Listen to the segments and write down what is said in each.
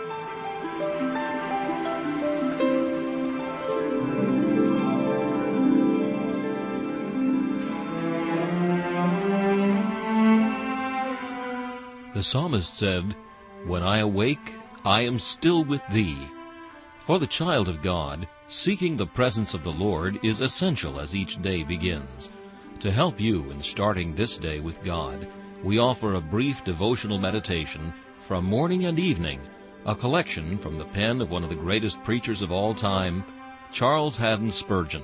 The psalmist said, "When I awake, I am still with thee." For the child of God, seeking the presence of the Lord is essential as each day begins. To help you in starting this day with God, we offer a brief devotional meditation from morning and evening, a collection from the pen of one of the greatest preachers of all time, Charles Haddon Spurgeon.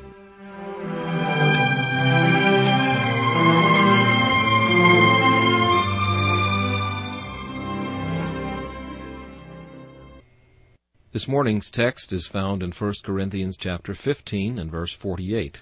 This morning's text is found in 1 Corinthians chapter 15 and verse 48.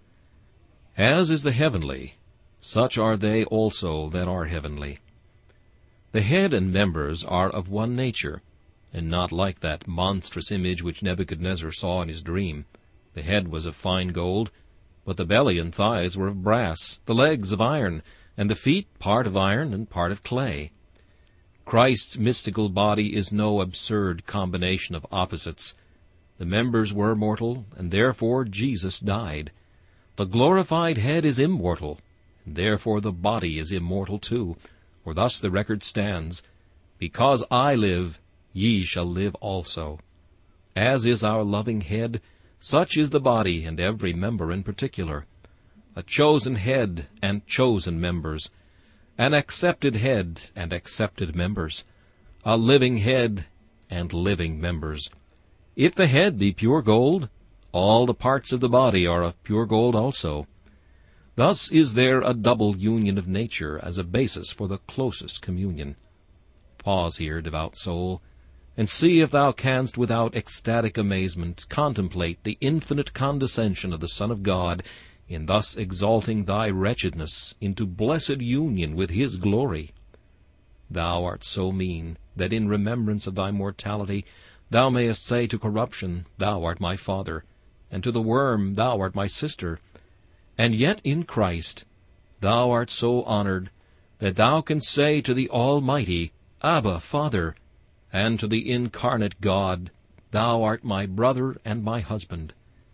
As is the heavenly, such are they also that are heavenly. The head and members are of one nature, and not like that monstrous image which Nebuchadnezzar saw in his dream. The head was of fine gold, but the belly and thighs were of brass, the legs of iron, and the feet part of iron and part of clay. Christ's mystical body is no absurd combination of opposites. The members were mortal, and therefore Jesus died. The glorified head is immortal, and therefore the body is immortal too. For thus the record stands, "Because I live, ye shall live also." As is our loving head, such is the body and every member in particular. A chosen head and chosen members. An accepted head and accepted members, a living head and living members. If the head be pure gold, all the parts of the body are of pure gold also. Thus is there a double union of nature as a basis for the closest communion. Pause here, devout soul, and see if thou canst without ecstatic amazement contemplate the infinite condescension of the Son of God in thus exalting thy wretchedness into blessed union with his glory. Thou art so mean that in remembrance of thy mortality thou mayest say to corruption, "Thou art my father," and to the worm, "Thou art my sister." And yet in Christ thou art so honored that thou canst say to the Almighty, "Abba, Father," and to the incarnate God, "Thou art my brother and my husband."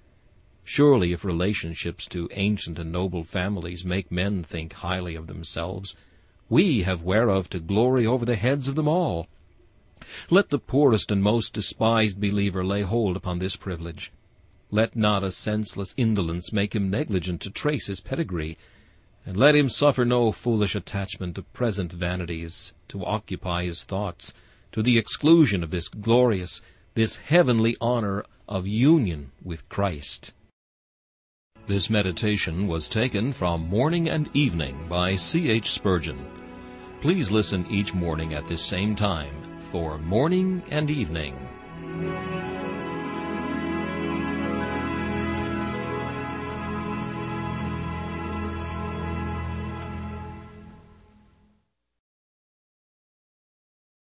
Surely if relationships to ancient and noble families make men think highly of themselves, we have whereof to glory over the heads of them all. Let the poorest and most despised believer lay hold upon this privilege. Let not a senseless indolence make him negligent to trace his pedigree, and let him suffer no foolish attachment to present vanities to occupy his thoughts, to the exclusion of this glorious, this heavenly honor of union with Christ. This meditation was taken from Morning and Evening by C.H. Spurgeon. Please listen each morning at this same time for Morning and Evening.